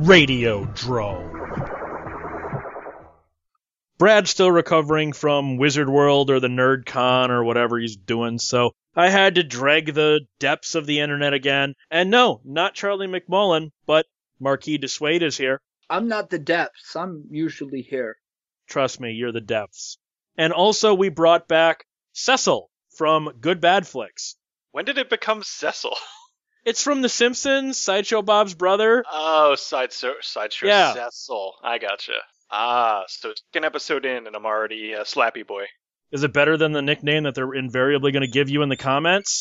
Radiodrome. Brad's still recovering from Wizard World or the NerdCon or whatever he's doing, so I had to drag the depths of the internet again. And no, not Charlie McMullen, but Marquis de Suede is here. I'm not the depths. I'm usually here. Trust me, you're the depths. And also we brought back Cecil from Good Bad Flicks. When did it become Cecil? It's from The Simpsons, Sideshow Bob's brother. Oh, Sideshow Yeah. Cecil. I gotcha. So second episode in and I'm already Slappy Boy. Is it better than the nickname that they're invariably going to give you in the comments?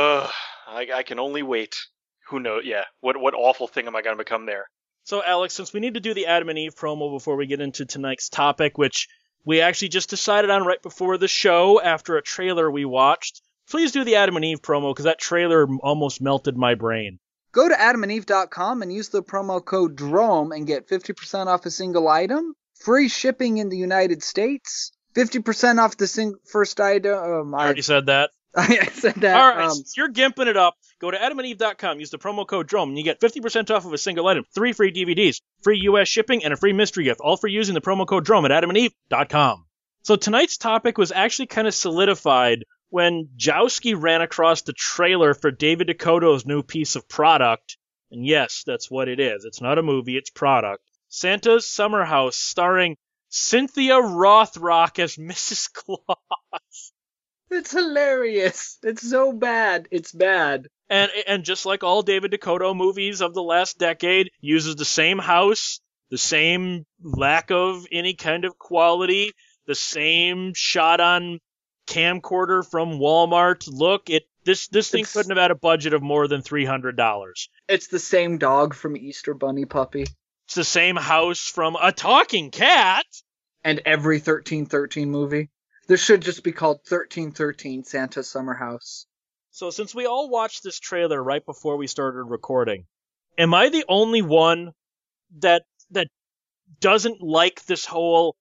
I can only wait. Who knows? Yeah, what awful thing am I going to become there? So, Alex, since we need to do the Adam and Eve promo before we get into tonight's topic, which we actually just decided on right before the show after a trailer we watched, please do the Adam and Eve promo, because that trailer almost melted my brain. Go to adamandeve.com and use the promo code DROME and get 50% off a single item, free shipping in the United States, 50% off the first item. I already said that. I said that. All right, since you're gimping it up, go to adamandeve.com, use the promo code DROME, and you get 50% off of a single item, 3 free DVDs, free U.S. shipping, and a free mystery gift, all for using the promo code DROME at adamandeve.com. So tonight's topic was actually kind of solidified when Jowski ran across the trailer for David Dakota's new piece of product. And yes, that's what it is. It's not a movie, it's product. Santa's Summer House, starring Cynthia Rothrock as Mrs. Claus. It's hilarious. It's so bad. It's bad. And just like all David Dakota movies of the last decade, uses the same house, the same lack of any kind of quality, the same shot on camcorder from Walmart look. This thing couldn't have had a budget of more than $300. It's the same dog from Easter Bunny Puppy. It's the same house from A Talking Cat. And every 1313 movie. This should just be called 1313 Santa's Summer House. So since we all watched this trailer right before we started recording, am I the only one that doesn't like this whole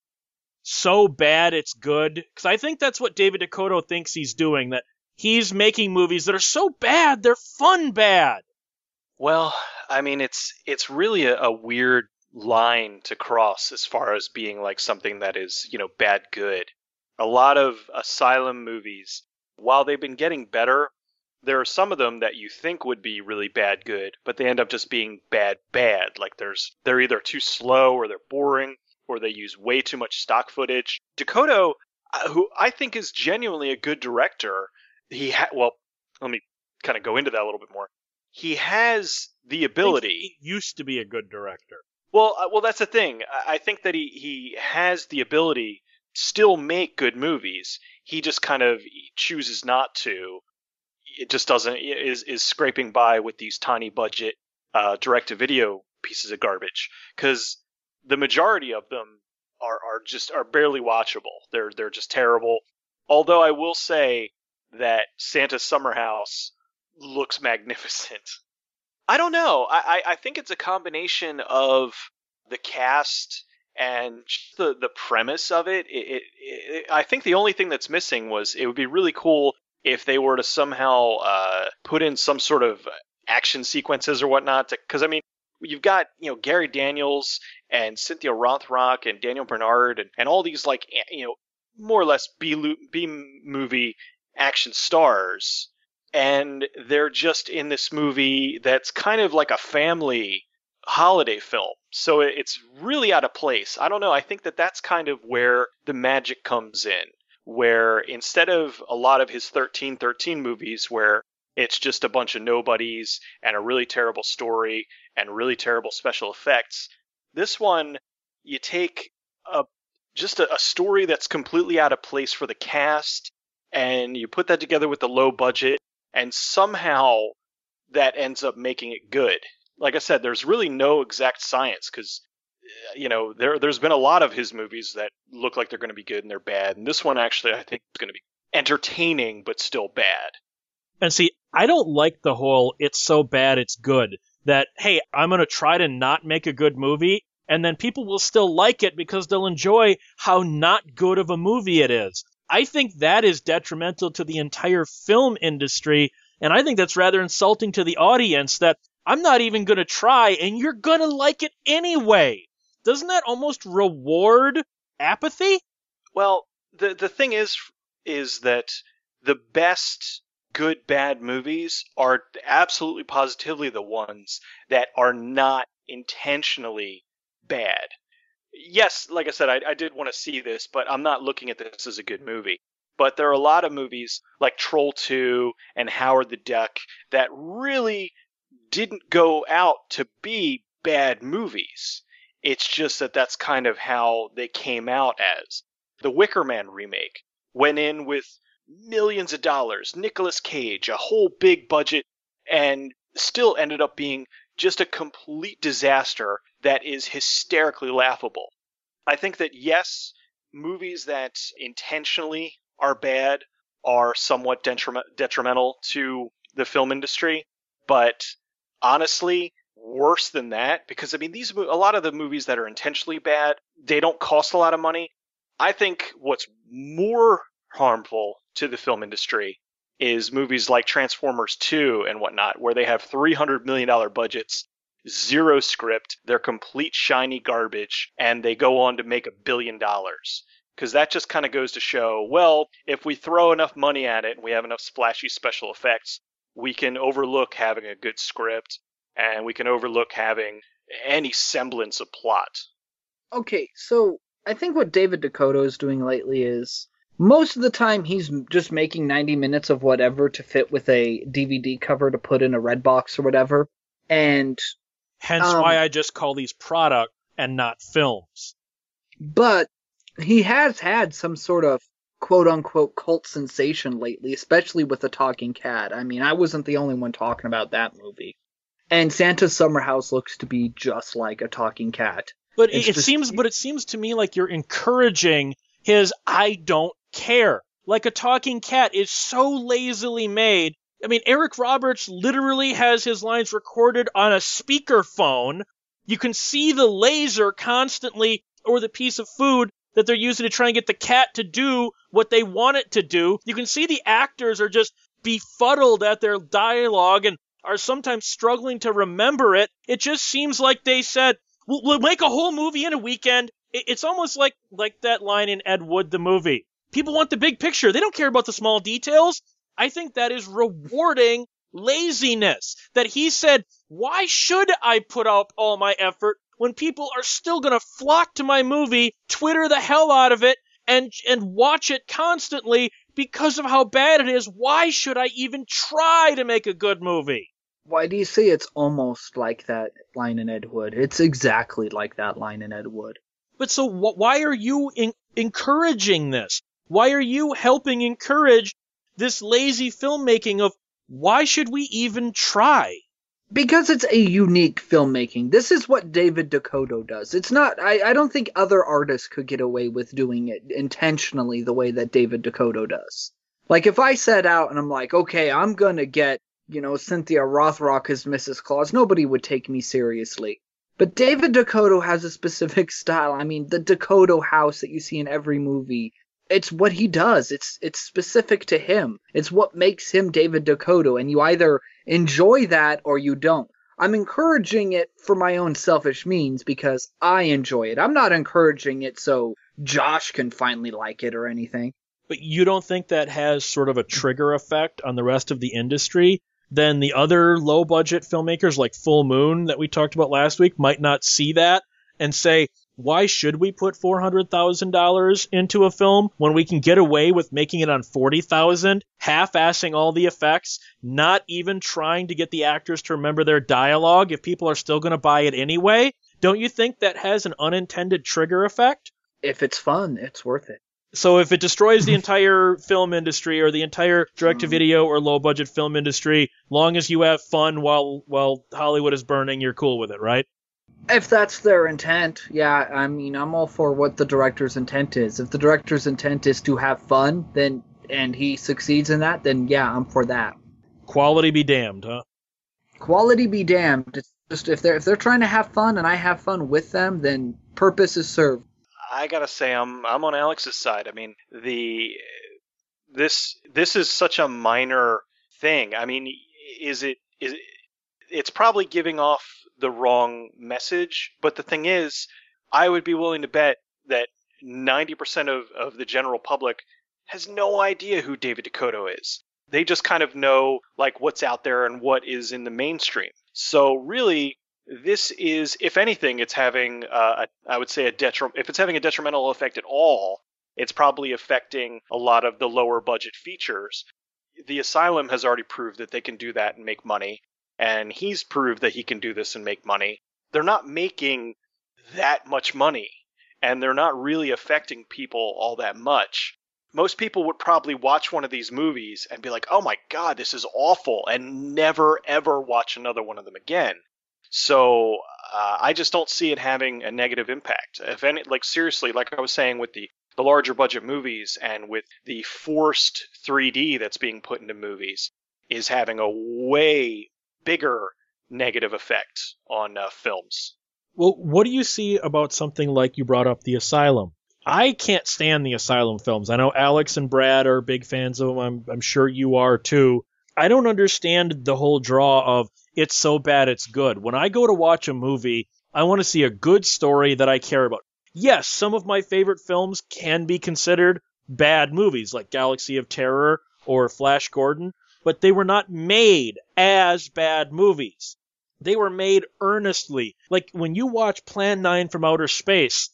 so bad it's good? Because I think that's what David Dakota thinks he's doing, that he's making movies that are so bad they're fun bad. Well, I mean, it's really a weird line to cross as far as being like something that is, bad good. A lot of Asylum movies, while they've been getting better, there are some of them that you think would be really bad good, but they end up just being bad. Like they're either too slow or they're boring, or they use way too much stock footage. Dakota, who I think is genuinely a good director, let me kind of go into that a little bit more. He has the ability. He used to be a good director. Well, that's the thing. I think that he has the ability to still make good movies. He just kind of chooses not to. It just doesn't, is scraping by with these tiny budget direct-to-video pieces of garbage. Because the majority of them are barely watchable. They're just terrible. Although I will say that Santa's Summer House looks magnificent. I don't know. I think it's a combination of the cast and the premise of it. I think the only thing that's missing was it would be really cool if they were to somehow put in some sort of action sequences or whatnot. Because, I mean, you've got, Gary Daniels and Cynthia Rothrock and Daniel Bernard and all these, like, more or less B-movie action stars. And they're just in this movie that's kind of like a family holiday film. So it's really out of place. I don't know. I think that's kind of where the magic comes in. Where instead of a lot of his 1313 movies where it's just a bunch of nobodies and a really terrible story and really terrible special effects, this one, you take just a story that's completely out of place for the cast, and you put that together with the low budget, and somehow that ends up making it good. Like I said, there's really no exact science because, there's been a lot of his movies that look like they're going to be good and they're bad. And this one actually, I think, is going to be entertaining but still bad. And see, I don't like the whole it's so bad it's good. That, hey, I'm going to try to not make a good movie, and then people will still like it because they'll enjoy how not good of a movie it is. I think that is detrimental to the entire film industry, and I think that's rather insulting to the audience that I'm not even going to try, and you're going to like it anyway. Doesn't that almost reward apathy? Well, the thing is that the best good bad movies are absolutely positively the ones that are not intentionally bad. Yes, like I said, I did want to see this, but I'm not looking at this as a good movie. But there are a lot of movies like Troll 2 and Howard the Duck that really didn't go out to be bad movies. It's just that that's kind of how they came out as. The Wicker Man remake went in with millions of dollars, Nicolas Cage, a whole big budget, and still ended up being just a complete disaster that is hysterically laughable. I think that yes, movies that intentionally are bad are somewhat detrimental to the film industry, but honestly, worse than that, because I mean, a lot of the movies that are intentionally bad, they don't cost a lot of money. I think what's more harmful to the film industry is movies like Transformers 2 and whatnot, where they have $300 million budgets, zero script, they're complete shiny garbage, and they go on to make $1 billion. Because that just kind of goes to show, well, if we throw enough money at it and we have enough splashy special effects, we can overlook having a good script, and we can overlook having any semblance of plot. Okay, so I think what David Dakota is doing lately is most of the time he's just making 90 minutes of whatever to fit with a DVD cover to put in a Redbox or whatever. And hence why I just call these product and not films. But he has had some sort of quote-unquote cult sensation lately, especially with The Talking Cat. I mean, I wasn't the only one talking about that movie. And Santa's Summer House looks to be just like a talking cat. But it seems to me like you're encouraging his I don't care. Like A Talking Cat is so lazily made. I mean, Eric Roberts literally has his lines recorded on a speakerphone. You can see the laser constantly over the piece of food that they're using to try and get the cat to do what they want it to do. You can see the actors are just befuddled at their dialogue and are sometimes struggling to remember it. It just seems like they said, we'll make a whole movie in a weekend. It's almost like that line in Ed Wood, the movie. People want the big picture. They don't care about the small details. I think that is rewarding laziness. That he said, why should I put up all my effort when people are still going to flock to my movie, Twitter the hell out of it, and watch it constantly because of how bad it is? Why should I even try to make a good movie? Why do you say it's almost like that line in Ed Wood? It's exactly like that line in Ed Wood. But so why are you encouraging this? Why are you helping encourage this lazy filmmaking of why should we even try? Because it's a unique filmmaking. This is what David Dakota does. It's not, I don't think other artists could get away with doing it intentionally the way that David Dakota does. Like if I set out and I'm like, okay, I'm gonna get, Cynthia Rothrock as Mrs. Claus, nobody would take me seriously. But David Dakota has a specific style. I mean, the Dakota house that you see in every movie, it's what he does. It's specific to him. It's what makes him David Dakota, and you either enjoy that or you don't. I'm encouraging it for my own selfish means because I enjoy it. I'm not encouraging it so Josh can finally like it or anything. But you don't think that has sort of a trigger effect on the rest of the industry? Then the other low-budget filmmakers like Full Moon that we talked about last week might not see that and say, why should we put $400,000 into a film when we can get away with making it on $40,000, half-assing all the effects, not even trying to get the actors to remember their dialogue if people are still going to buy it anyway? Don't you think that has an unintended trigger effect? If it's fun, it's worth it. So if it destroys the entire film industry or the entire direct-to-video or low-budget film industry, long as you have fun while Hollywood is burning, you're cool with it, right? If that's their intent, yeah, I mean, I'm all for what the director's intent is. If the director's intent is to have fun, then and he succeeds in that, then yeah, I'm for that. Quality be damned, huh? Quality be damned. It's just if they're trying to have fun and I have fun with them, then purpose is served. I gotta say, I'm on Alex's side. I mean, this is such a minor thing. I mean, is it it's probably giving off the wrong message. But the thing is, I would be willing to bet that 90% of the general public has no idea who David Dakota is. They just kind of know like what's out there and what is in the mainstream. So really, this is, if anything, it's having, I would say, if it's having a detrimental effect at all, it's probably affecting a lot of the lower budget features. The Asylum has already proved that they can do that and make money, and he's proved that he can do this and make money. They're not making that much money, and they're not really affecting people all that much. Most people would probably watch one of these movies and be like, oh my god, this is awful, and never ever watch another one of them again. So I just don't see it having a negative impact. If any, like seriously, like I was saying with the larger budget movies and with the forced 3D that's being put into movies, is having a way bigger negative effect on films. Well, what do you see about something like you brought up The Asylum? I can't stand the Asylum films. I know Alex and Brad are big fans of them. I'm sure you are too. I don't understand the whole draw of it's so bad it's good. When I go to watch a movie, I want to see a good story that I care about. Yes, some of my favorite films can be considered bad movies, like Galaxy of Terror or Flash Gordon, but they were not made as bad movies. They were made earnestly. Like when you watch Plan 9 from Outer Space,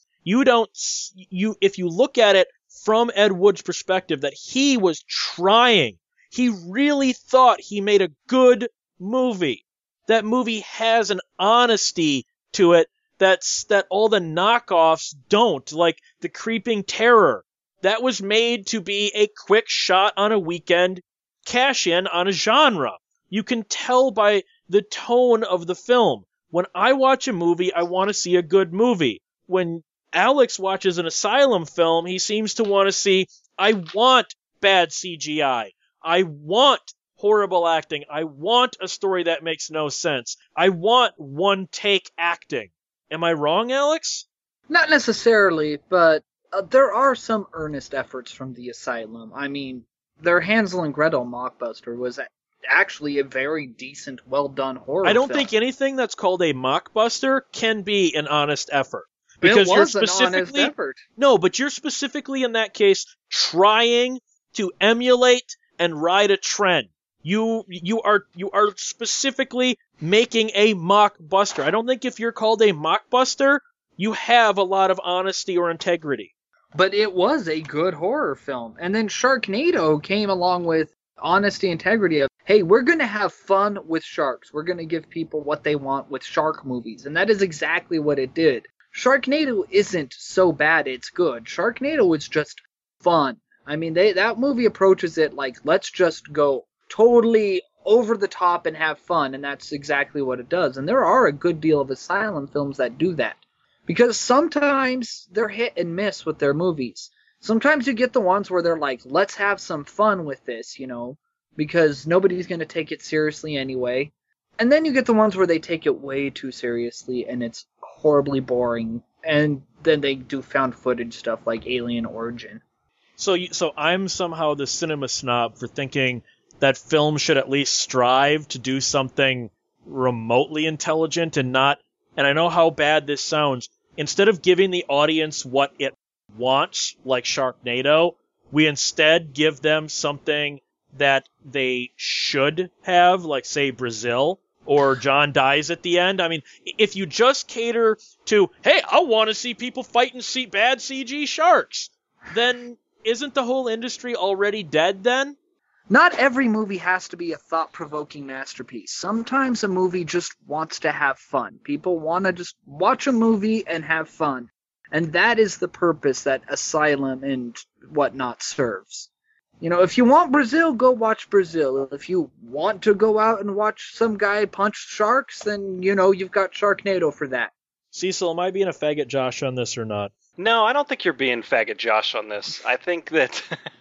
if you look at it from Ed Wood's perspective, that he was trying. He really thought he made a good movie. That movie has an honesty to it that all the knockoffs don't, like The Creeping Terror. That was made to be a quick shot on a weekend, cash in on a genre. You can tell by the tone of the film. When I watch a movie, I want to see a good movie. When Alex watches an Asylum film, he seems to want to see, I want bad CGI. I want horrible acting. I want a story that makes no sense. I want one-take acting. Am I wrong, Alex? Not necessarily, but there are some earnest efforts from the Asylum. I mean, their Hansel and Gretel mockbuster was actually a very decent, well-done horror film. I don't think anything that's called a mockbuster can be an honest effort. Because it was an honest effort. No, but you're specifically in that case trying to emulate and ride a trend. You are specifically making a mockbuster. I don't think if you're called a mockbuster, you have a lot of honesty or integrity. But it was a good horror film. And then Sharknado came along with honesty, integrity of, hey, we're going to have fun with sharks. We're going to give people what they want with shark movies. And that is exactly what it did. Sharknado isn't so bad it's good. Sharknado is just fun. I mean, that movie approaches it like, let's just go totally over the top and have fun, and that's exactly what it does. And there are a good deal of Asylum films that do that. Because sometimes they're hit and miss with their movies. Sometimes you get the ones where they're like, let's have some fun with this, because nobody's going to take it seriously anyway. And then you get the ones where they take it way too seriously, and it's horribly boring. And then they do found footage stuff like Alien Origin. So I'm somehow the cinema snob for thinking that film should at least strive to do something remotely intelligent and not, and I know how bad this sounds, instead of giving the audience what it wants, like Sharknado, we instead give them something that they should have, like, say, Brazil, or John dies at the end. I mean, if you just cater to, hey, I want to see people fight and see bad CG sharks, then isn't the whole industry already dead then? Not every movie has to be a thought-provoking masterpiece. Sometimes a movie just wants to have fun. People want to just watch a movie and have fun. And that is the purpose that Asylum and whatnot serves. If you want Brazil, go watch Brazil. If you want to go out and watch some guy punch sharks, then, you've got Sharknado for that. Cecil, am I being a faggot Josh on this or not? No, I don't think you're being faggot Josh on this. I think that...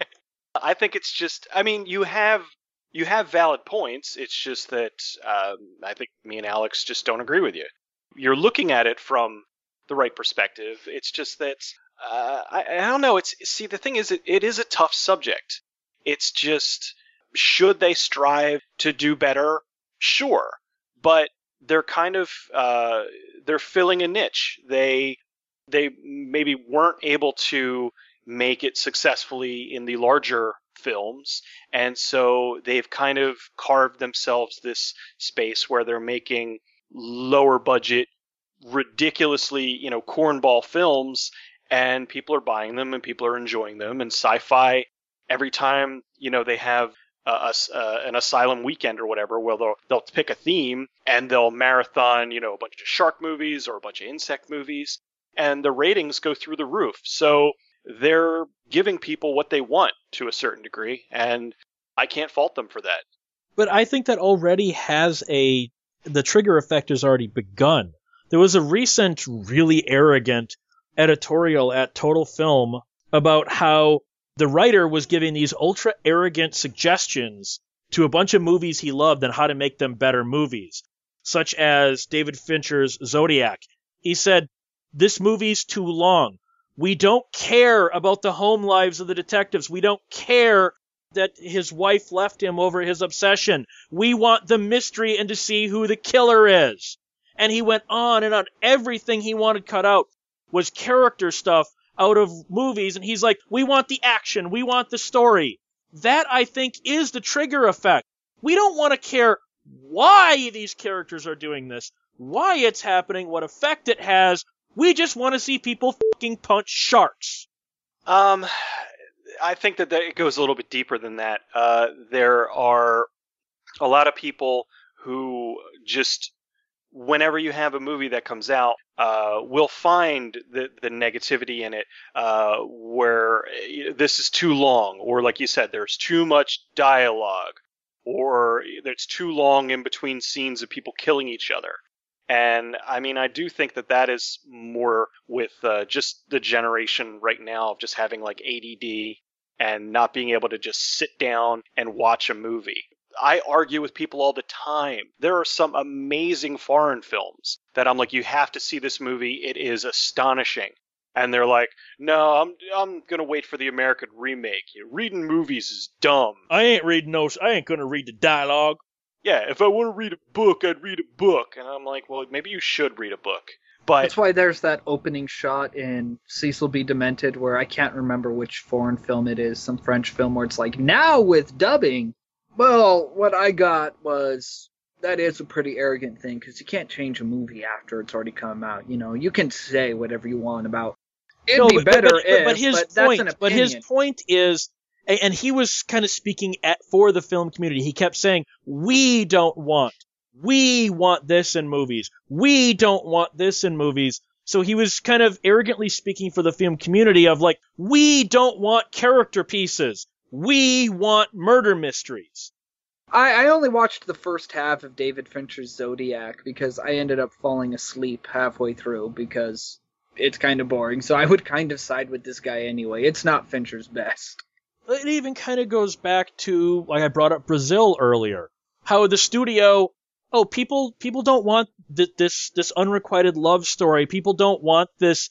I think it's just... I mean, you have valid points. It's just that I think me and Alex just don't agree with you. You're looking at it from the right perspective. It's just that... I don't know. See, the thing is, it is a tough subject. It's just, should they strive to do better? Sure. but they're kind of they're filling a niche. They maybe weren't able to make it successfully in the larger films, and so they've kind of carved themselves this space where they're making lower budget, ridiculously, cornball films, and people are buying them and people are enjoying them. And Sci-Fi, every time they have an asylum weekend or whatever, where they'll pick a theme and they'll marathon a bunch of shark movies or a bunch of insect movies, and the ratings go through the roof. So they're giving people what they want to a certain degree, and I can't fault them for that. But I think that already the trigger effect has already begun. There was a recent really arrogant editorial at Total Film about how the writer was giving these ultra arrogant suggestions to a bunch of movies he loved and how to make them better movies, such as David Fincher's Zodiac. He said, "This movie's too long. We don't care about the home lives of the detectives. We don't care that his wife left him over his obsession. We want the mystery and to see who the killer is." And he went on and on. Everything he wanted cut out was character stuff out of movies. And he's like, we want the action. We want the story. That, I think, is the trigger effect. We don't want to care why these characters are doing this, why it's happening, what effect it has. We just want to see people fucking punch sharks. I think that it goes a little bit deeper than that. There are a lot of people who just, whenever you have a movie that comes out, will find the negativity in it, where this is too long, or like you said, there's too much dialogue, or it's too long in between scenes of people killing each other. And I mean, I do think that is more with just the generation right now of just having like ADD and not being able to just sit down and watch a movie. I argue with people all the time. There are some amazing foreign films that I'm like, you have to see this movie. It is astonishing. And they're like, no, I'm going to wait for the American remake. Reading movies is dumb. I ain't going to read the dialogue. Yeah, if I want to read a book, I'd read a book. And I'm like, well, maybe you should read a book. But that's why there's that opening shot in Cecil B. Demented where I can't remember which foreign film it is, some French film where it's like, now with dubbing. Well, what I got was, that is a pretty arrogant thing, because you can't change a movie after it's already come out. You can say whatever you want about, it'd be better if, that's an opinion. But his point is, and he was kind of speaking for the film community. He kept saying, we want this in movies. We don't want this in movies. So he was kind of arrogantly speaking for the film community of like, we don't want character pieces. We want murder mysteries. I only watched the first half of David Fincher's Zodiac because I ended up falling asleep halfway through because it's kind of boring. So I would kind of side with this guy anyway. It's not Fincher's best. It even kind of goes back to, like I brought up Brazil earlier, how the studio, people don't want this unrequited love story. People don't want this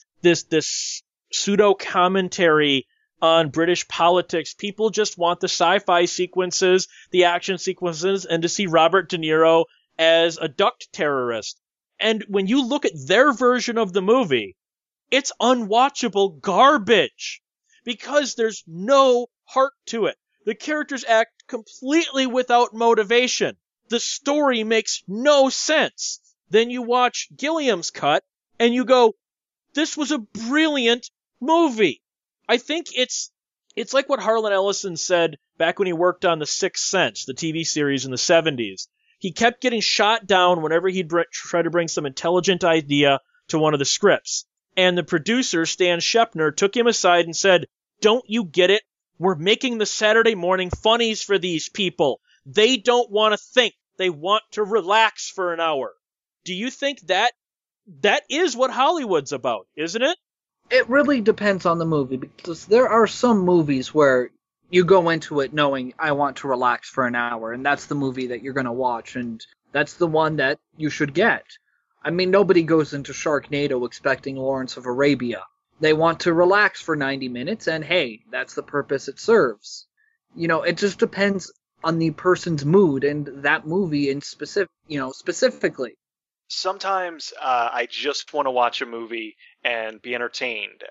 pseudo commentary on British politics. People just want the sci-fi sequences, the action sequences, and to see Robert De Niro as a duct terrorist. And when you look at their version of the movie, it's unwatchable garbage because there's no heart to it. The characters act completely without motivation. The story makes no sense. Then you watch Gilliam's cut and you go, this was a brilliant movie. I think it's like what Harlan Ellison said back when he worked on The Sixth Sense, the TV series in the 70s. He kept getting shot down whenever he'd try to bring some intelligent idea to one of the scripts. And the producer, Stan Shepner, took him aside and said, don't you get it? We're making the Saturday morning funnies for these people. They don't want to think. They want to relax for an hour. Do you think that is what Hollywood's about, isn't it? It really depends on the movie, because there are some movies where you go into it knowing I want to relax for an hour, and that's the movie that you're going to watch, and that's the one that you should get. I mean, nobody goes into Sharknado expecting Lawrence of Arabia. They want to relax for 90 minutes, and hey, that's the purpose it serves. It just depends on the person's mood and that movie in specifically. Sometimes I just want to watch a movie and be entertained.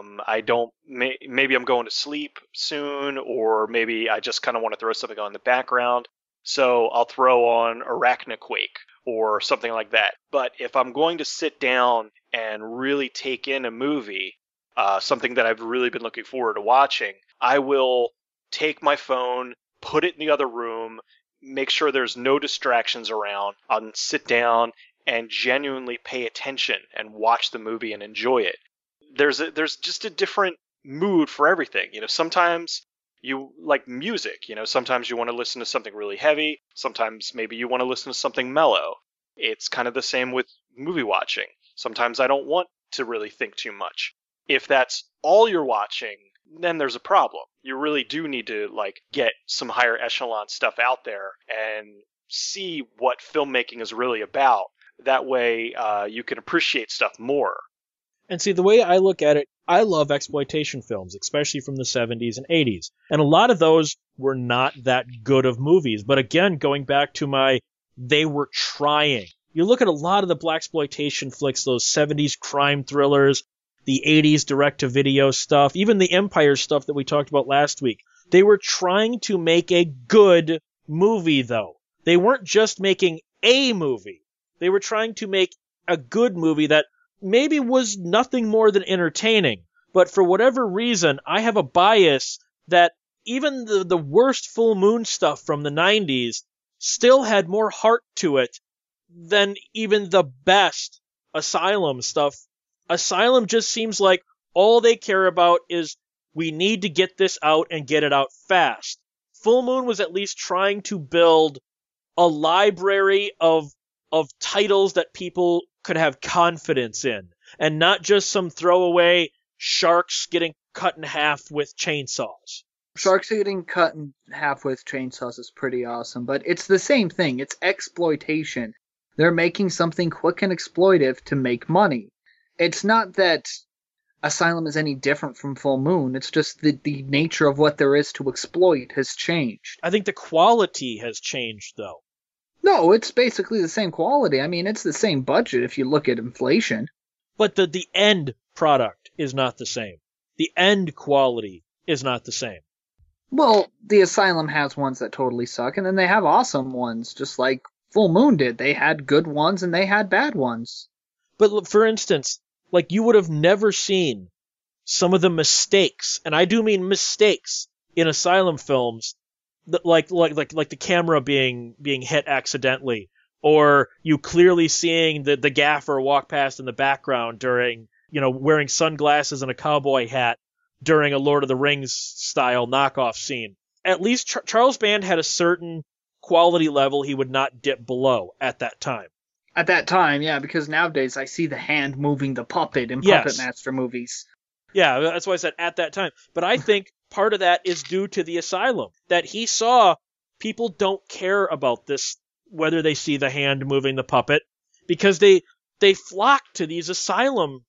Maybe I'm going to sleep soon, or maybe I just kind of want to throw something on in the background. So I'll throw on Arachnoquake or something like that. But if I'm going to sit down and really take in a movie, something that I've really been looking forward to watching, I will take my phone, put it in the other room, make sure there's no distractions around, I'll sit down and genuinely pay attention and watch the movie and enjoy it. There's just a different mood for everything. Sometimes you like music, sometimes you want to listen to something really heavy, sometimes maybe you want to listen to something mellow. It's kind of the same with movie watching. Sometimes I don't want to really think too much. If that's all you're watching, then there's a problem. You really do need to get some higher echelon stuff out there and see what filmmaking is really about. That way, you can appreciate stuff more. And see, the way I look at it, I love exploitation films, especially from the 70s and 80s. And a lot of those were not that good of movies. But again, going back to they were trying. You look at a lot of the blaxploitation flicks, those 70s crime thrillers, the 80s direct-to-video stuff, even the Empire stuff that we talked about last week. They were trying to make a good movie, though. They weren't just making a movie. They were trying to make a good movie that maybe was nothing more than entertaining. But for whatever reason, I have a bias that even the worst Full Moon stuff from the 90s still had more heart to it than even the best Asylum stuff. Asylum just seems like all they care about is we need to get this out and get it out fast. Full Moon was at least trying to build a library of titles that people could have confidence in, and not just some throwaway sharks getting cut in half with chainsaws. Sharks getting cut in half with chainsaws is pretty awesome, but it's the same thing. It's exploitation. They're making something quick and exploitive to make money. It's not that Asylum is any different from Full Moon. It's just that the nature of what there is to exploit has changed. I think the quality has changed, though. No, it's basically the same quality. I mean, it's the same budget if you look at inflation. But the end product is not the same. The end quality is not the same. Well, the Asylum has ones that totally suck, and then they have awesome ones, just like Full Moon did. They had good ones and they had bad ones. But for instance, you would have never seen some of the mistakes, and I do mean mistakes, in Asylum films, like the camera being hit accidentally, or you clearly seeing the gaffer walk past in the background during, wearing sunglasses and a cowboy hat during a Lord of the Rings style knockoff scene. At least Charles Band had a certain quality level he would not dip below at that time. At that time, yeah, because nowadays I see the hand moving the puppet in Yes. Puppet Master movies. Yeah, that's why I said at that time. But I think part of that is due to the Asylum, that he saw people don't care about this, whether they see the hand moving the puppet, because they flock to this Asylum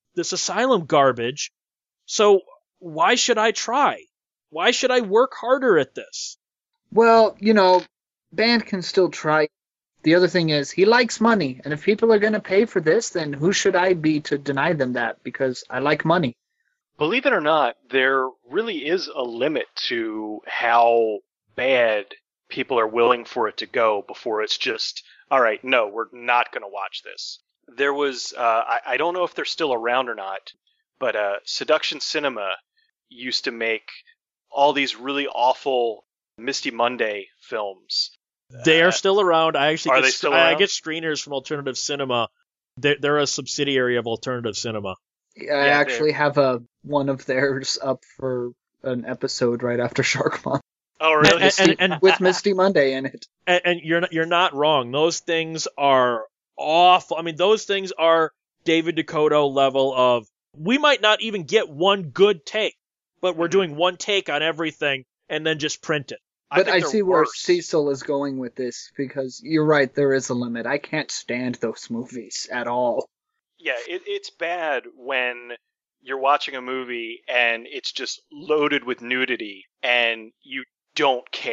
garbage. So why should I try? Why should I work harder at this? Well, Band can still try. The other thing is, he likes money, and if people are going to pay for this, then who should I be to deny them that? Because I like money. Believe it or not, there really is a limit to how bad people are willing for it to go before it's just, all right, no, we're not going to watch this. There was, I don't know if they're still around or not, but Seduction Cinema used to make all these really awful Misty Monday films. They are still around. I Are they still around? I get screeners from Alternative Cinema. They're a subsidiary of Alternative Cinema. I actually have one of theirs up for an episode right after Shark Month. Oh, really? With Misty Monday in it. And you're not wrong. Those things are awful. I mean, those things are David Dakota level of, we might not even get one good take, but we're doing one take on everything and then just print it. But I see where Cecil is going with this, because you're right, there is a limit. I can't stand those movies at all. Yeah, it's bad when you're watching a movie and it's just loaded with nudity and you don't care.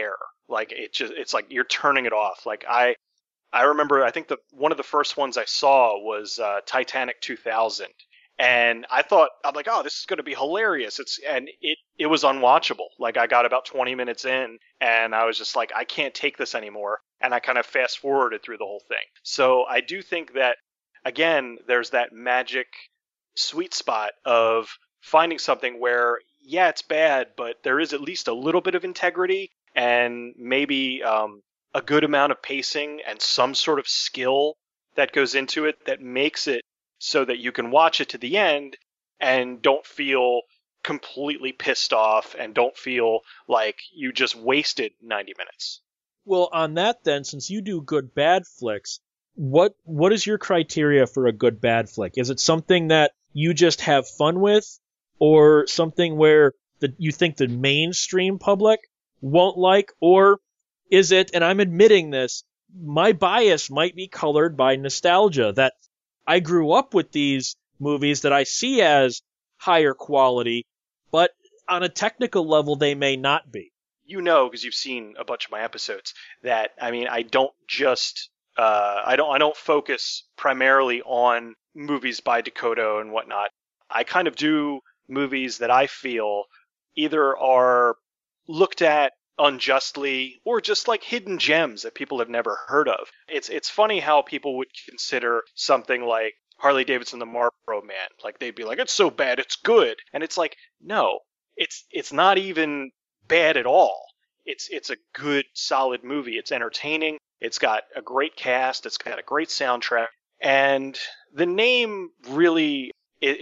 Like it's like you're turning it off. Like I remember, I think one of the first ones I saw was Titanic 2000, and I'm like, oh, this is going to be hilarious. It was unwatchable. Like I got about 20 minutes in, and I was just like, I can't take this anymore, and I kind of fast forwarded through the whole thing. So I do think that, again, there's that magic sweet spot of finding something where, yeah, it's bad, but there is at least a little bit of integrity and maybe a good amount of pacing and some sort of skill that goes into it that makes it so that you can watch it to the end and don't feel completely pissed off and don't feel like you just wasted 90 minutes. Well, on that then, since you do good bad flicks, what is your criteria for a good bad flick? Is it something that you just have fun with, or something where you think the mainstream public won't like, or is it, and I'm admitting this, my bias might be colored by nostalgia, that I grew up with these movies that I see as higher quality, but on a technical level they may not be. You know, because you've seen a bunch of my episodes, that, I mean, I don't just, I don't focus primarily on movies by Dakota and whatnot. I kind of do movies that I feel either are looked at unjustly or just like hidden gems that people have never heard of. It's funny how people would consider something like Harley Davidson the Marlboro Man, like they'd be like, it's so bad it's good, and it's like, no, it's not even bad at all. It's a good solid movie. It's entertaining. It's got a great cast. It's got a great soundtrack, and the name really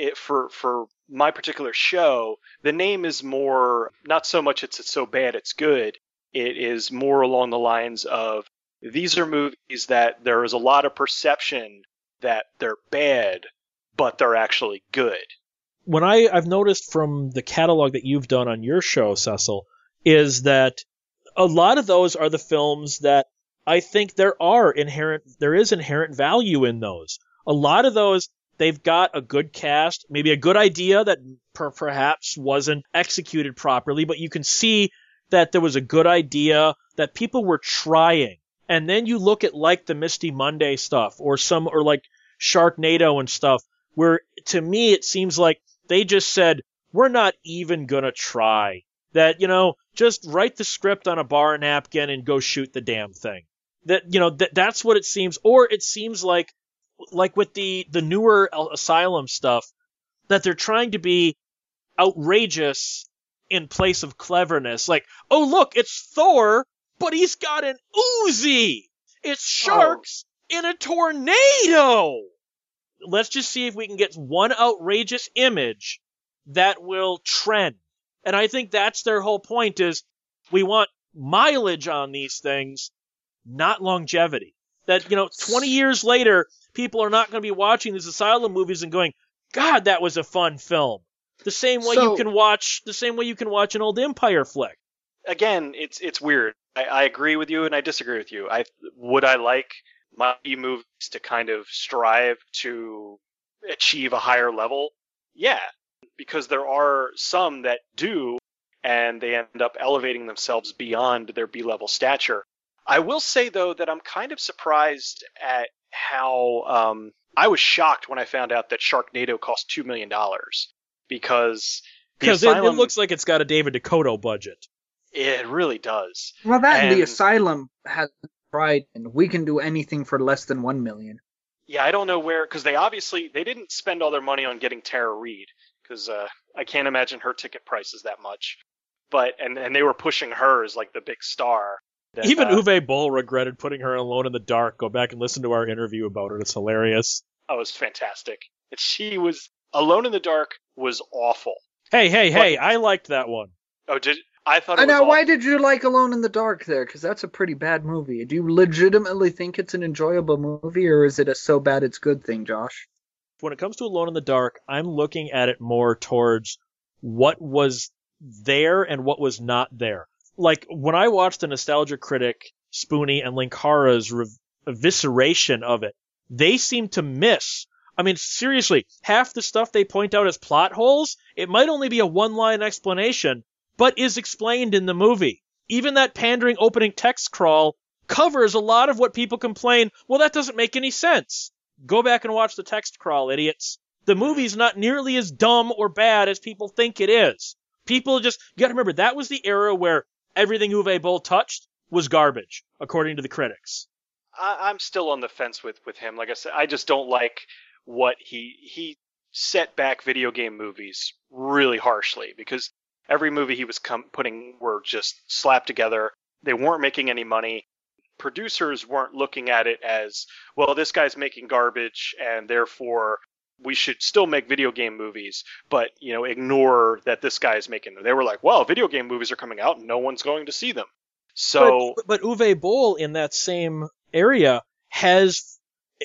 for my particular show, the name is more, not so much it's so bad it's good. It is more along the lines of, these are movies that there is a lot of perception that they're bad, but they're actually good. What I've noticed from the catalog that you've done on your show, Cecil, is that a lot of those are the films that I think there is inherent value in those. A lot of those, they've got a good cast, maybe a good idea that perhaps wasn't executed properly, but you can see that there was a good idea, that people were trying. And then you look at like the Misty Monday stuff or like Sharknado and stuff, where to me it seems like they just said, we're not even gonna try. That, just write the script on a bar napkin and go shoot the damn thing. That's what it seems. Or it seems like with the newer Asylum stuff, that they're trying to be outrageous in place of cleverness. Like, oh look, it's Thor, but he's got an Uzi! It's sharks in a tornado! Let's just see if we can get one outrageous image that will trend. And I think that's their whole point, is we want mileage on these things, not longevity. That, 20 years later, people are not going to be watching these Asylum movies and going, God, that was a fun film. The same way you can watch an old Empire flick. Again, it's weird. I agree with you and I disagree with you. Would I like my movies to kind of strive to achieve a higher level? Yeah, because there are some that do, and they end up elevating themselves beyond their B-level stature. I will say, though, that I'm kind of surprised at how I was shocked when I found out that Sharknado cost $2 million, because it looks like it's got a David Dakota budget. It really does. Well, the Asylum has pride, and we can do anything for less than $1 million. Yeah, I don't know where, because they didn't spend all their money on getting Tara Reid, because I can't imagine her ticket price is that much. But and they were pushing her as like the big star. Even Uwe Boll regretted putting her Alone in the Dark. Go back and listen to our interview about it. It's hilarious. Oh, it was fantastic. She was Alone in the Dark was awful. Hey! I liked that one. Oh, I thought it was now, awful. why did you like Alone in the Dark there? Because that's a pretty bad movie. Do you legitimately think it's an enjoyable movie, or is it a so bad it's good thing, Josh? When it comes to Alone in the Dark, I'm looking at it more towards what was there and what was not there. Like, when I watched the Nostalgia Critic, Spoonie, and Linkara's evisceration of it, they seem to miss. I mean, seriously, half the stuff they point out as plot holes, it might only be a one-line explanation, but is explained in the movie. even that pandering opening text crawl covers a lot of what people complain, well, that doesn't make any sense. Go back and watch the text crawl, idiots. The movie's not nearly as dumb or bad as people think it is. People just, you gotta remember, that was the era where everything Uwe Boll touched was garbage, according to the critics. I'm still on the fence with him. Like I said, I just don't like what he set back video game movies really harshly, because every movie he was putting were just slapped together. They weren't making any money. Producers weren't looking at it as, well, this guy's making garbage and therefore we should still make video game movies, but, ignore that this guy is making them. They were like, well, video game movies are coming out and no one's going to see them. So, but Uwe Boll in that same area he's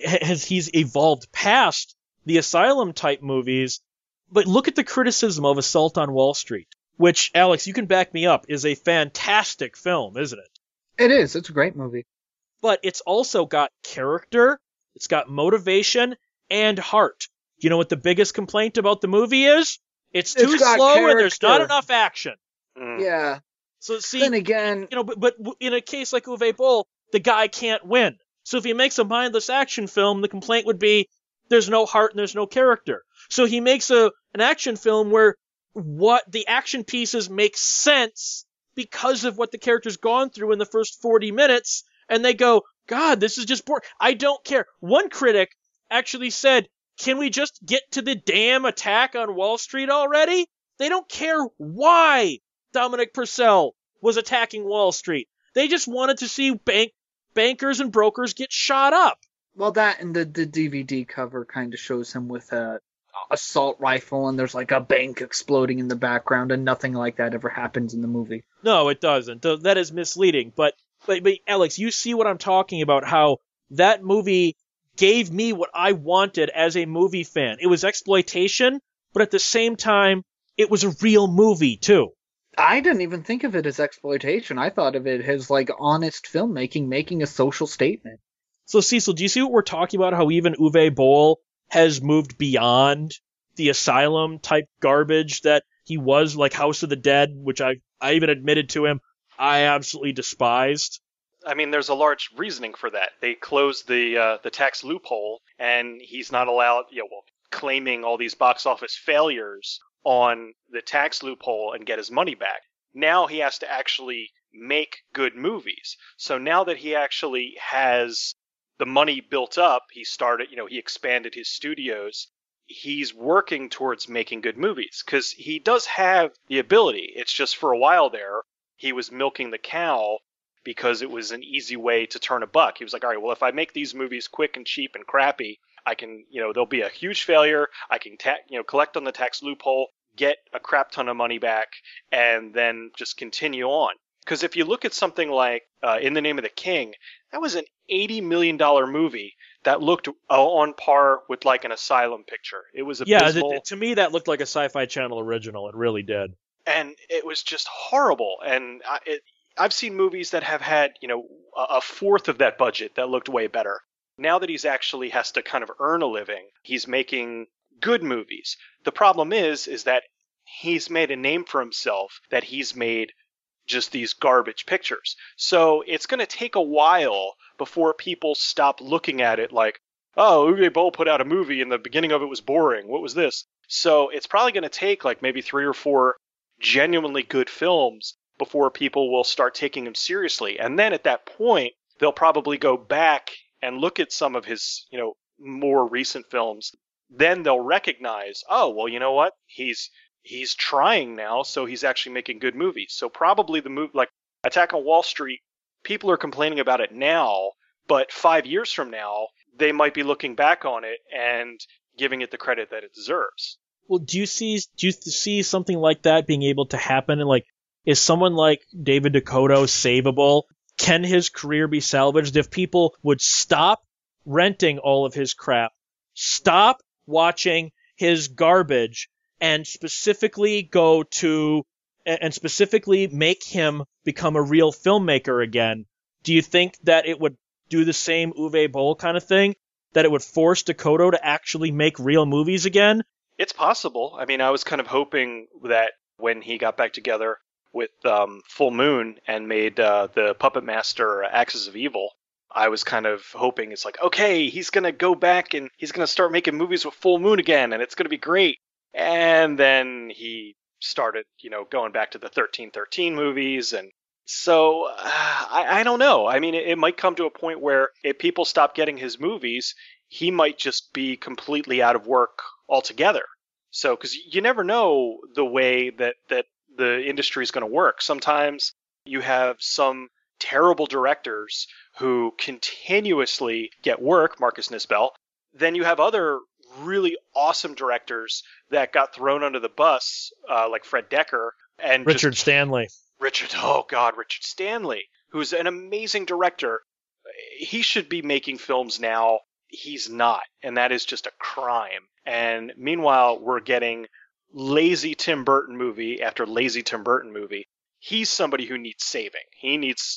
evolved past the Asylum type movies. But look at the criticism of Assault on Wall Street, which, Alex, you can back me up, is a fantastic film, isn't it? It is. It's a great movie. But it's also got character, it's got motivation, and heart. You know what the biggest complaint about the movie is? It's too slow and there's not enough action. Yeah. So see, then again, but in a case like Uwe Boll, the guy can't win. So if he makes a mindless action film, the complaint would be there's no heart and there's no character. So he makes an action film where what the action pieces make sense because of what the character's gone through in the first 40 minutes, and they go, God, this is just boring. I don't care. One critic actually said, can we just get to the damn attack on Wall Street already? They don't care why Dominic Purcell was attacking Wall Street. They just wanted to see bankers and brokers get shot up. Well, that and the DVD cover kind of shows him with a assault rifle, and there's like a bank exploding in the background, and nothing like that ever happens in the movie. No, it doesn't. That is misleading. But Alex, you see what I'm talking about, how that movie gave me what I wanted as a movie fan. It was exploitation, but at the same time, it was a real movie, too. I didn't even think of it as exploitation. I thought of it as like honest filmmaking, making a social statement. So, Cecil, do you see what we're talking about? How even Uwe Boll has moved beyond the Asylum type garbage that he was, like House of the Dead, which I even admitted to him I absolutely despised. I mean, there's a large reasoning for that. They closed the tax loophole, and he's not allowed, claiming all these box office failures on the tax loophole and get his money back. Now he has to actually make good movies. So now that he actually has the money built up, he expanded his studios. He's working towards making good movies because he does have the ability. It's just for a while there, he was milking the cow because it was an easy way to turn a buck. He was like, all right, well, if I make these movies quick and cheap and crappy, I can, there'll be a huge failure. I can, collect on the tax loophole, get a crap ton of money back, and then just continue on. Because if you look at something like In the Name of the King, that was an $80 million movie that looked on par with like an Asylum picture. It was abysmal. Yeah, to me that looked like a Sci-Fi Channel original. It really did. And it was just horrible. And I've seen movies that have had, a fourth of that budget that looked way better. Now that he's actually has to kind of earn a living, he's making good movies. The problem is that he's made a name for himself that he's made just these garbage pictures. So it's going to take a while before people stop looking at it like, oh, Uwe Boll put out a movie and the beginning of it was boring. What was this? So it's probably going to take like maybe 3 or 4 genuinely good films before people will start taking him seriously. And then at that point, they'll probably go back and look at some of his, more recent films. Then they'll recognize, oh, well, you know what? He's trying now, so he's actually making good movies. So probably the movie, like Attack on Wall Street, people are complaining about it now, but 5 years from now, they might be looking back on it and giving it the credit that it deserves. Well, do you see something like that being able to happen? And like, is someone like David Dakota savable? Can his career be salvaged if people would stop renting all of his crap, stop watching his garbage, and specifically make him become a real filmmaker again? Do you think that it would do the same Uwe Boll kind of thing? That it would force Dakota to actually make real movies again? It's possible. I mean, I was kind of hoping that when he got back together with Full Moon and made the Puppet Master Axis of Evil, I was kind of hoping it's like, okay, he's going to go back and he's going to start making movies with Full Moon again, and it's going to be great. And then he started, going back to the 1313 movies. And so I don't know. I mean, it might come to a point where if people stop getting his movies, he might just be completely out of work altogether. So, because you never know the way that the industry is going to work. Sometimes you have some terrible directors who continuously get work, Marcus Nispel. Then you have other really awesome directors that got thrown under the bus, like Fred Decker and Richard Stanley. Richard Stanley, who's an amazing director. He should be making films now. He's not, and that is just a crime. And meanwhile, we're getting lazy Tim Burton movie after lazy Tim Burton movie. He's somebody who needs saving. He needs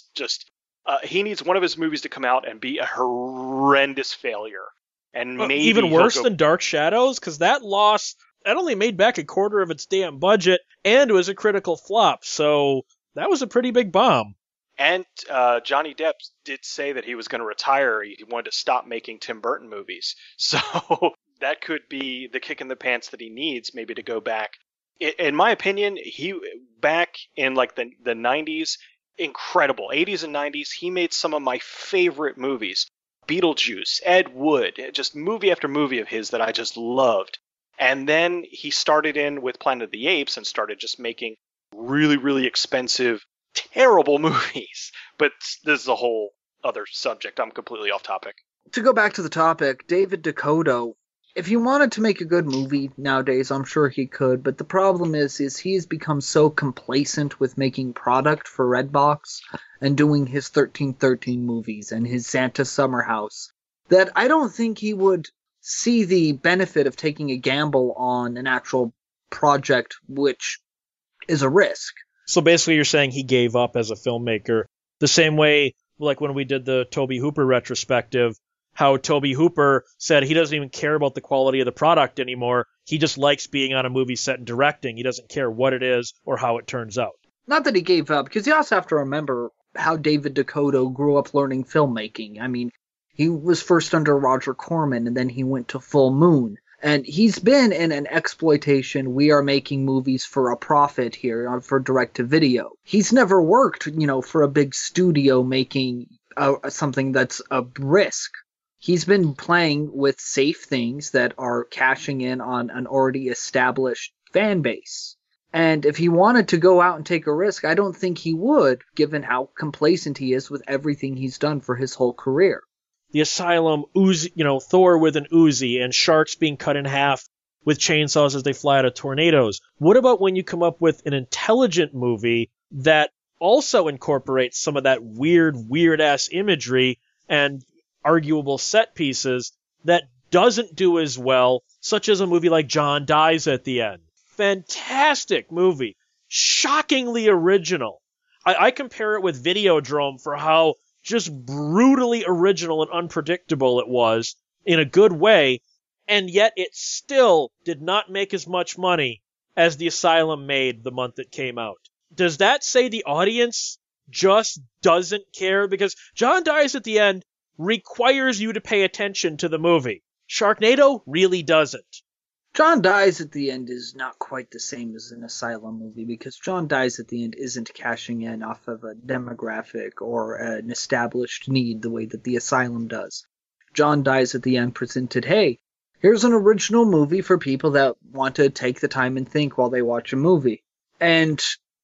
one of his movies to come out and be a horrendous failure. And maybe even worse than Dark Shadows, because that only made back a quarter of its damn budget, and it was a critical flop. So that was a pretty big bomb. And Johnny Depp did say that he was going to retire. He wanted to stop making Tim Burton movies. So that could be the kick in the pants that he needs, maybe to go back. In my opinion, he back in like the 90s, incredible. 80s and 90s, he made some of my favorite movies. Beetlejuice, Ed Wood, just movie after movie of his that I just loved. And then he started in with Planet of the Apes and started just making really, really expensive, terrible movies. But this is a whole other subject. I'm completely off topic. To go back to the topic, David DeCoteau, if he wanted to make a good movie nowadays, I'm sure he could, but the problem is he's become so complacent with making product for Redbox and doing his 1313 movies and his Santa Summer House that I don't think he would see the benefit of taking a gamble on an actual project, which is a risk. So basically you're saying he gave up as a filmmaker, the same way like when we did the Tobe Hooper retrospective, how Tobe Hooper said he doesn't even care about the quality of the product anymore. He just likes being on a movie set and directing. He doesn't care what it is or how it turns out. Not that he gave up, because you also have to remember how David DeCoteau grew up learning filmmaking. I mean, he was first under Roger Corman, and then he went to Full Moon. And he's been in an exploitation, we are making movies for a profit here, for direct-to-video. He's never worked, for a big studio making something that's a risk. He's been playing with safe things that are cashing in on an already established fan base. And if he wanted to go out and take a risk, I don't think he would, given how complacent he is with everything he's done for his whole career. The Asylum, Uzi, Thor with an Uzi, and sharks being cut in half with chainsaws as they fly out of tornadoes. What about when you come up with an intelligent movie that also incorporates some of that weird-ass imagery and arguable set pieces that doesn't do as well, such as a movie like John Dies at the End. Fantastic movie. Shockingly original. I compare it with Videodrome for how just brutally original and unpredictable it was in a good way, and yet it still did not make as much money as The Asylum made the month it came out. Does that say the audience just doesn't care? Because John Dies at the End requires you to pay attention to the movie. Sharknado really doesn't. John Dies at the End is not quite the same as an Asylum movie, because John Dies at the End isn't cashing in off of a demographic or an established need the way that The Asylum does. John Dies at the End presented, hey, here's an original movie for people that want to take the time and think while they watch a movie. And,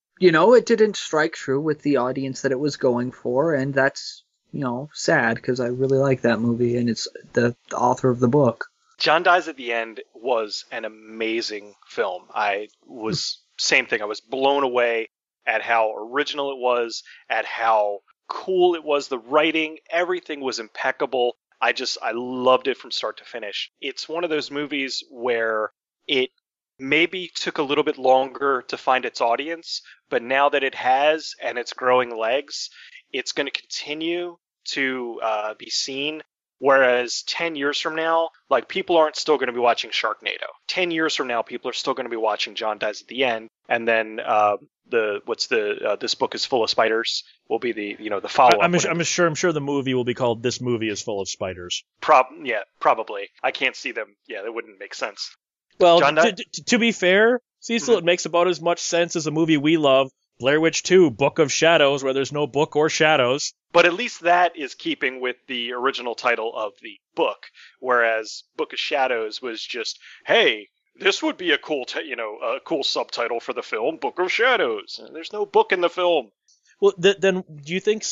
it didn't strike true with the audience that it was going for, and that's sad, because I really like that movie, and it's the author of the book. John Dies at the End was an amazing film. Same thing. I was blown away at how original it was, at how cool it was. The writing, everything was impeccable. I loved it from start to finish. It's one of those movies where it maybe took a little bit longer to find its audience, but now that it has and it's growing legs, it's going to continue to be seen. Whereas 10 years from now, people aren't still going to be watching Sharknado. 10 years from now, people are still going to be watching John Dies at the End. And then This Book is Full of Spiders will be the follow up. I'm sure the movie will be called This Movie is Full of Spiders. Probably. I can't see them. Yeah, that wouldn't make sense. Well, to be fair, Cecil, It makes about as much sense as a movie we love, Blair Witch 2, Book of Shadows, where there's no book or shadows. But at least that is keeping with the original title of the book, whereas Book of Shadows was just, hey, this would be a cool subtitle for the film, Book of Shadows. And there's no book in the film. Well, then do you think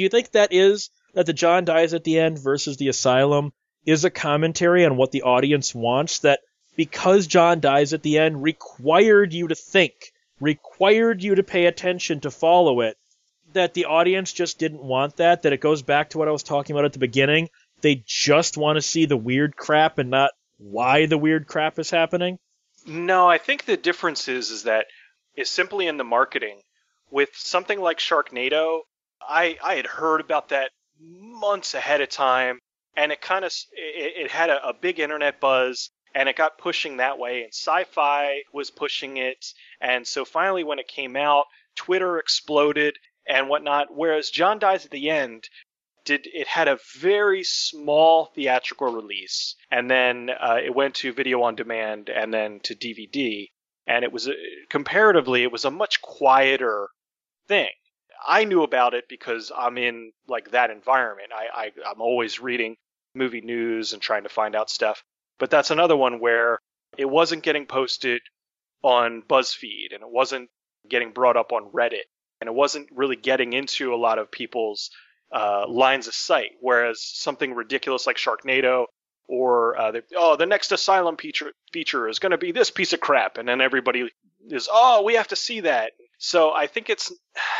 that the John dies at the end versus the Asylum is a commentary on what the audience wants, that because John dies at the end required you to think, required you to pay attention to follow it, that the audience just didn't want that it goes back to what I was talking about at the beginning? They just want to see the weird crap and not why the weird crap is happening? No, I think the difference is simply in the marketing. With something like Sharknado, I had heard about that months ahead of time, and it had a big internet buzz, and it got pushing that way, and Sci-Fi was pushing it, and so finally when it came out, Twitter exploded and whatnot, whereas John Dies at the End it had a very small theatrical release, and then it went to video on demand and then to DVD, and it was comparatively it was a much quieter thing. I knew about it because I'm in like that environment. I'm always reading movie news and trying to find out stuff. But that's another one where it wasn't getting posted on BuzzFeed, and it wasn't getting brought up on Reddit, and it wasn't really getting into a lot of people's lines of sight. Whereas something ridiculous like Sharknado or the next Asylum feature is going to be this piece of crap, and then everybody is, we have to see that. So I think it's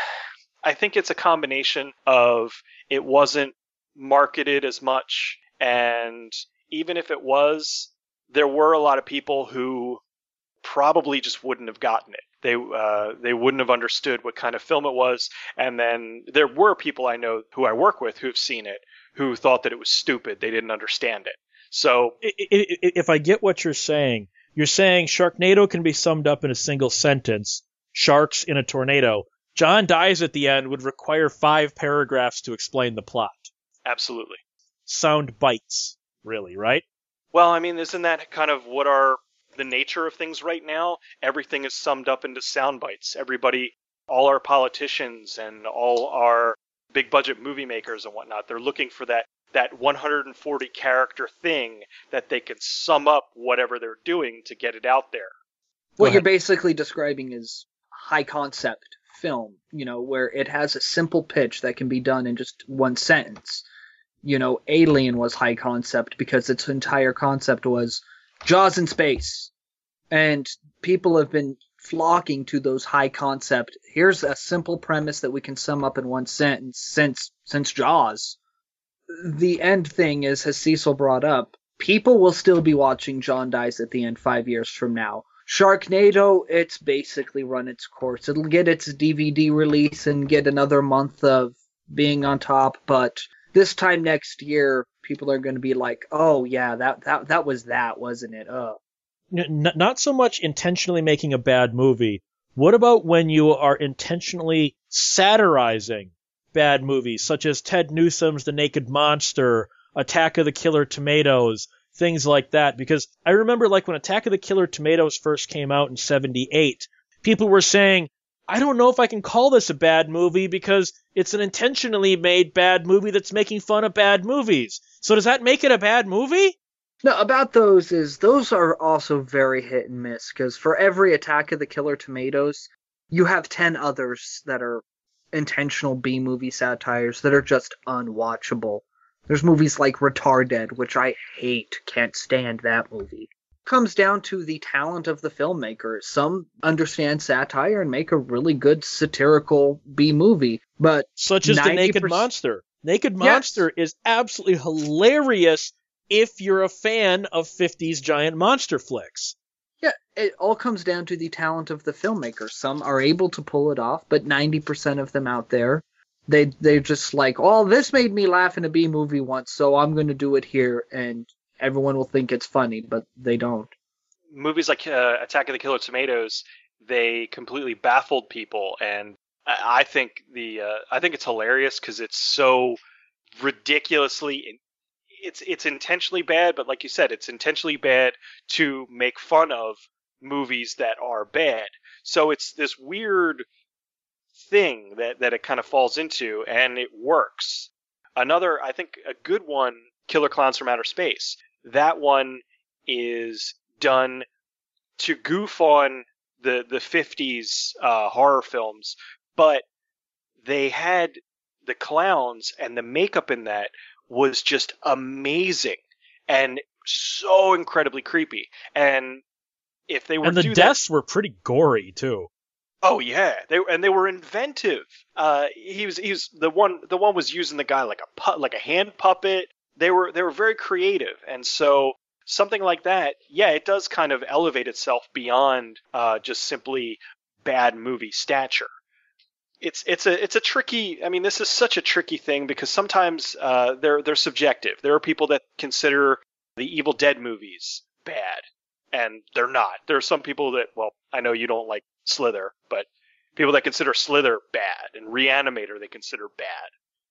a combination of it wasn't marketed as much, and even if it was, there were a lot of people who probably just wouldn't have gotten it. They wouldn't have understood what kind of film it was, and then there were people I know who I work with who've seen it who thought that it was stupid. They didn't understand it. So if I get what you're saying Sharknado can be summed up in a single sentence: sharks in a tornado. John Dies at the End would require 5 paragraphs to explain the plot. Absolutely. Sound bites, really, right? Well, I mean, isn't that kind of what the nature of things right now? Everything is summed up into sound bites. Everybody, all our politicians and all our big budget movie makers and whatnot, they're looking for that 140 character thing that they can sum up whatever they're doing to get it out there. What you're basically describing is high concept film, where it has a simple pitch that can be done in just one sentence. Alien was high concept because its entire concept was Jaws in space. And people have been flocking to those high concept. Here's a simple premise that we can sum up in one sentence since Jaws. The end thing is, as Cecil brought up, people will still be watching John Dies at the End 5 years from now. Sharknado, it's basically run its course. It'll get its DVD release and get another month of being on top, but this time next year, people are going to be like, oh yeah, that was that, wasn't it? Not so much intentionally making a bad movie. What about when you are intentionally satirizing bad movies, such as Ted Newsom's The Naked Monster, Attack of the Killer Tomatoes, things like that? Because I remember when Attack of the Killer Tomatoes first came out in 1978, people were saying, I don't know if I can call this a bad movie because it's an intentionally made bad movie that's making fun of bad movies. So does that make it a bad movie? No, about those are also very hit and miss, because for every Attack of the Killer Tomatoes, you have 10 others that are intentional B-movie satires that are just unwatchable. There's movies like Retarded, which I hate, can't stand that movie. It comes down to the talent of the filmmaker. Some understand satire and make a really good satirical B-movie, but such as The Naked Monster. Naked Monster is absolutely hilarious if you're a fan of 50s giant monster flicks. Yeah, it all comes down to the talent of the filmmaker. Some are able to pull it off, but 90% of them out there, they're just like, this made me laugh in a B-movie once, so I'm going to do it here, and everyone will think it's funny, but they don't. Movies like Attack of the Killer Tomatoes, they completely baffled people, and I think I think it's hilarious because it's so ridiculously. It's intentionally bad, but like you said, it's intentionally bad to make fun of movies that are bad. So it's this weird thing that it kind of falls into, and it works. Another, I think, a good one, Killer Clowns from Outer Space. That one is done to goof on the 50s horror films, but they had the clowns, and the makeup in that was just amazing and so incredibly creepy. And if they were and the deaths were pretty gory too. Oh yeah, they were inventive. He was the one was using the guy like a hand puppet. They were very creative, and so something like that, yeah, it does kind of elevate itself beyond just simply bad movie stature. It's a tricky. I mean, this is such a tricky thing because sometimes they're subjective. There are people that consider the Evil Dead movies bad, and they're not. There are some people that, well, I know you don't like Slither, but people that consider Slither bad and Reanimator they consider bad.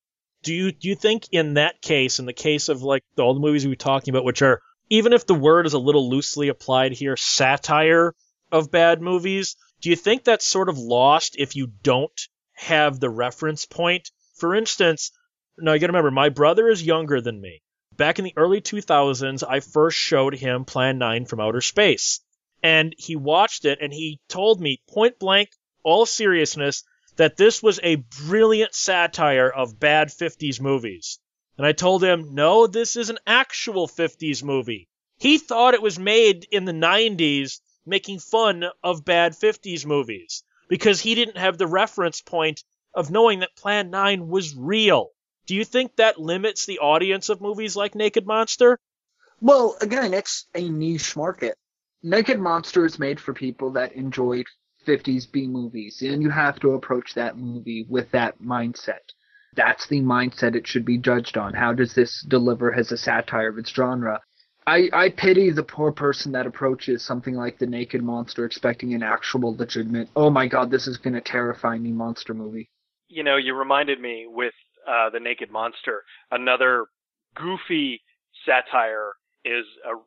Do you think in that case, in the case of like all the movies we were talking about, which are, even if the word is a little loosely applied here, satire of bad movies, do you think that's sort of lost if you don't have the reference point? For instance, now you gotta remember, my brother is younger than me. Back in the early 2000s, I first showed him Plan 9 from Outer Space. And he watched it, and he told me, point blank, all seriousness, that this was a brilliant satire of bad 50s movies. And I told him, no, this is an actual 50s movie. He thought it was made in the 90s, making fun of bad 50s movies, because he didn't have the reference point of knowing that Plan 9 was real. Do you think that limits the audience of movies like Naked Monster? Well, again, it's a niche market. Naked Monster is made for people that enjoyed 50s B movies, and you have to approach that movie with that mindset. That's the mindset it should be judged on. How does this deliver as a satire of its genre? I pity the poor person that approaches something like The Naked Monster expecting an actual legitimate, oh my god, this is going to terrify me monster movie. You know, you reminded me with The Naked Monster, another goofy satire is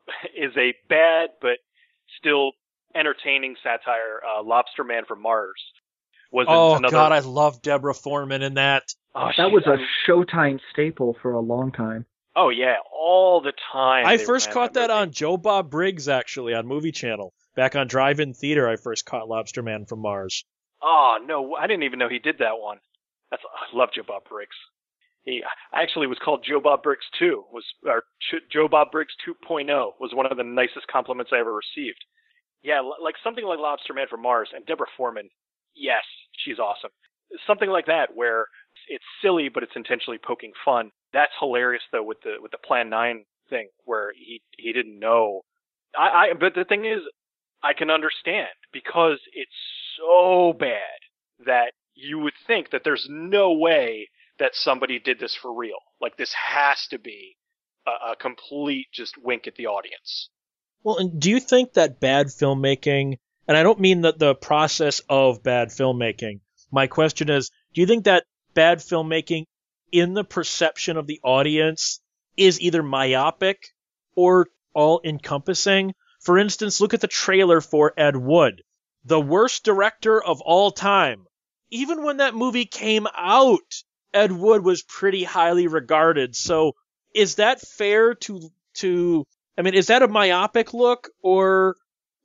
a bad but still entertaining satire. Lobster Man from Mars was another. God, I love Deborah Foreman in that. Oh, that was a Showtime staple for a long time. Oh yeah, all the time. I first caught that on Joe Bob Briggs, actually, on Movie Channel. Back on Drive-In Theater, I first caught Lobster Man from Mars. Oh no, I didn't even know he did that one. I love Joe Bob Briggs. He actually was called Joe Bob Briggs 2. Joe Bob Briggs 2.0 was one of the nicest compliments I ever received. Yeah, like something like Lobster Man from Mars and Deborah Foreman. Yes, she's awesome. Something like that where it's silly but it's intentionally poking fun. That's hilarious though with the Plan 9 thing where he didn't know. But the thing is, I can understand because it's so bad that you would think that there's no way that somebody did this for real. Like this has to be a complete just wink at the audience. Well, and do you think that bad filmmaking, and I don't mean the process of bad filmmaking, my question is, do you think that bad filmmaking in the perception of the audience is either myopic or all-encompassing? For instance, look at the trailer for Ed Wood, the worst director of all time. Even when that movie came out, Ed Wood was pretty highly regarded. So is that fair to I mean, is that a myopic look or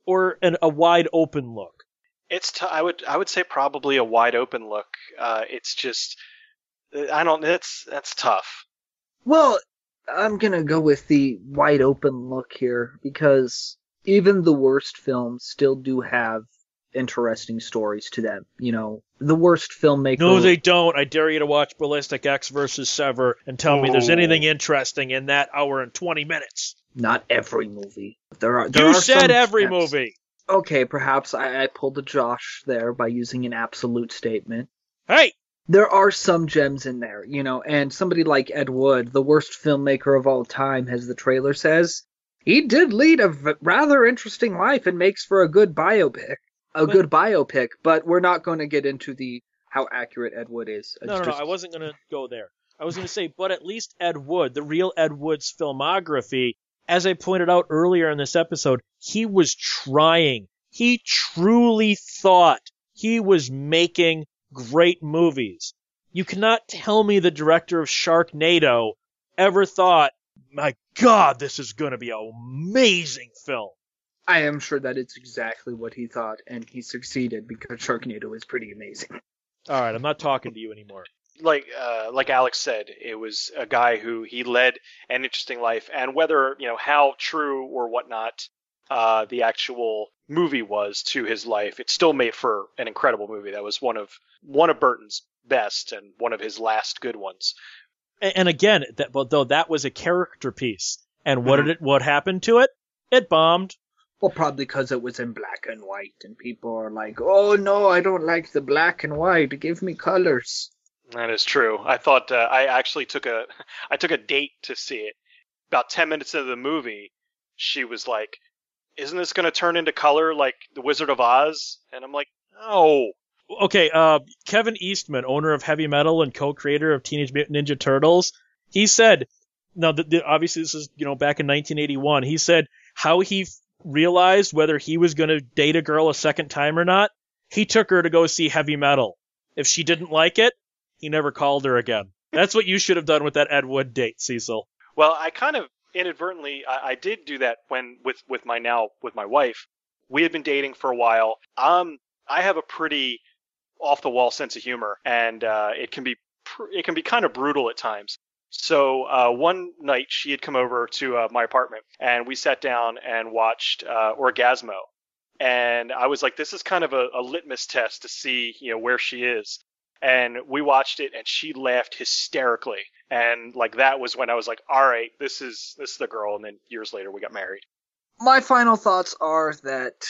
a wide open look? I would say probably a wide open look. It's just that's tough. Well, I'm gonna go with the wide open look here because even the worst films still do have interesting stories to them. You know, the worst filmmaker. No, they don't. I dare you to watch Ballistic X versus Sever and tell me there's anything interesting in that hour and 20 minutes. Not every movie. There you are said every movie. Okay, perhaps I pulled a Josh there by using an absolute statement. Hey! There are some gems in there, you know, and somebody like Ed Wood, the worst filmmaker of all time, as the trailer says, he did lead a rather interesting life and makes for a good biopic. a good biopic, but we're not going to get into the how accurate Ed Wood is. No, I wasn't going to go there. I was going to say, but at least Ed Wood, the real Ed Wood's filmography, as I pointed out earlier in this episode, he was trying. He truly thought he was making great movies. You cannot tell me the director of Sharknado ever thought, my God, this is going to be an amazing film. I am sure that it's exactly what he thought, and he succeeded because Sharknado is pretty amazing. All right, I'm not talking to you anymore. Like Alex said, it was a guy who he led an interesting life, and whether how true or whatnot the actual movie was to his life, it still made for an incredible movie. That was one of Burton's best and one of his last good ones. And again, though that was a character piece, and what happened to it? It bombed. Well, probably because it was in black and white, and people are like, "Oh no, I don't like the black and white. Give me colors." That is true. I thought I actually took a date to see it. About 10 minutes into the movie, she was like, "Isn't this going to turn into color like The Wizard of Oz?" And I'm like, "No." Okay, Kevin Eastman, owner of Heavy Metal and co-creator of Teenage Mutant Ninja Turtles, he said, now obviously this is back in 1981. He said how he realized whether he was going to date a girl a second time or not. He took her to go see Heavy Metal. If she didn't like it, he never called her again. That's what you should have done with that Ed Wood date, Cecil. Well, I kind of inadvertently, I did do that with my wife. We had been dating for a while. I have a pretty off the wall sense of humor, and it can be kind of brutal at times. So one night she had come over to my apartment, and we sat down and watched Orgasmo. And I was like, this is kind of a litmus test to see where she is. And we watched it, and she laughed hysterically. And like that was when I was like, all right, this is the girl. And then years later, we got married. My final thoughts are that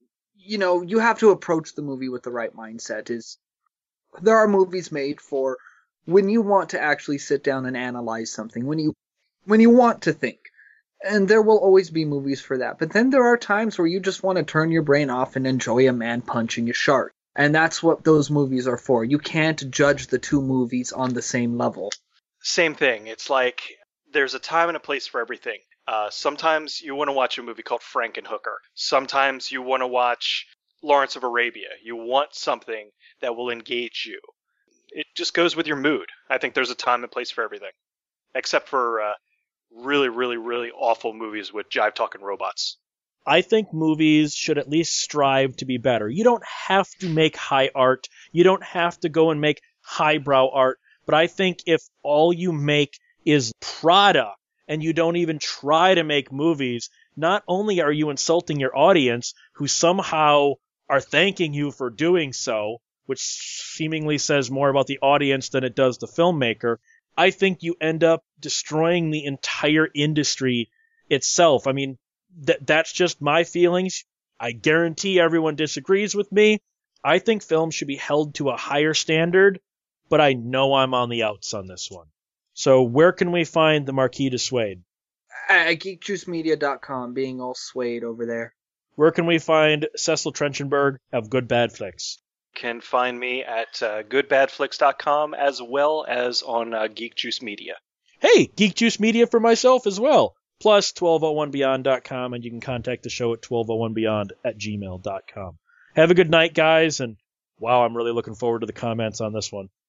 you have to approach the movie with the right mindset. There are movies made for when you want to actually sit down and analyze something, when you want to think. And there will always be movies for that. But then there are times where you just want to turn your brain off and enjoy a man punching a shark. And that's what those movies are for. You can't judge the two movies on the same level. Same thing. It's like there's a time and a place for everything. Sometimes you want to watch a movie called Frankenhooker. Sometimes you want to watch Lawrence of Arabia. You want something that will engage you. It just goes with your mood. I think there's a time and place for everything. Except for really, really, really awful movies with jive-talking robots. I think movies should at least strive to be better. You don't have to make high art. You don't have to go and make highbrow art. But I think if all you make is product and you don't even try to make movies, not only are you insulting your audience, who somehow are thanking you for doing so, which seemingly says more about the audience than it does the filmmaker, I think you end up destroying the entire industry itself. I mean, that's just my feelings. I guarantee everyone disagrees with me. I think film should be held to a higher standard, but I know I'm on the outs on this one. So where can we find the Marquis de Suede? At geekjuicemedia.com, being all swayed over there. Where can we find Cecil Trenchenberg of Good Bad Flicks? Can find me at goodbadflix.com as well as on Geek Juice Media. Hey, Geek Juice Media for myself as well. Plus 1201beyond.com, and you can contact the show at 1201beyond@gmail.com. Have a good night, guys, and wow, I'm really looking forward to the comments on this one.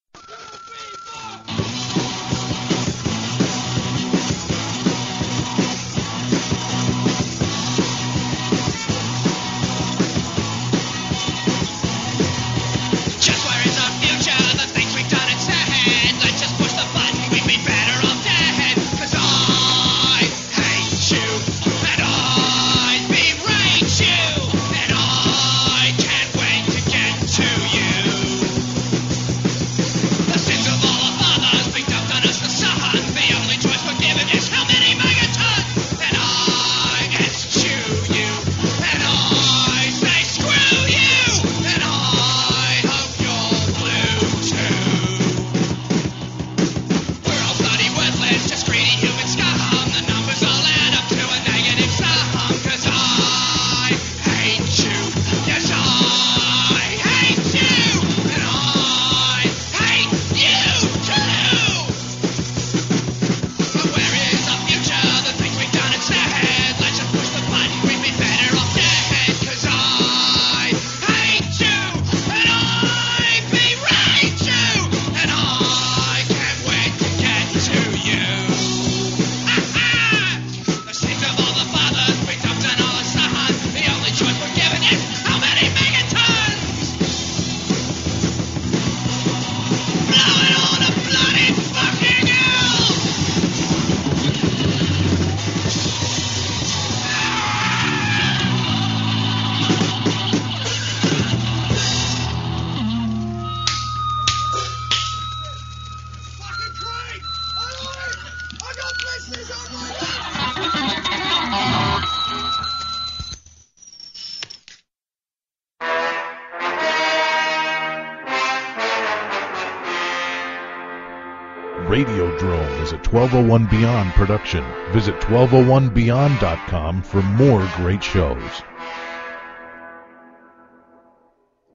Radiodrome is a 1201 Beyond production. Visit 1201beyond.com for more great shows.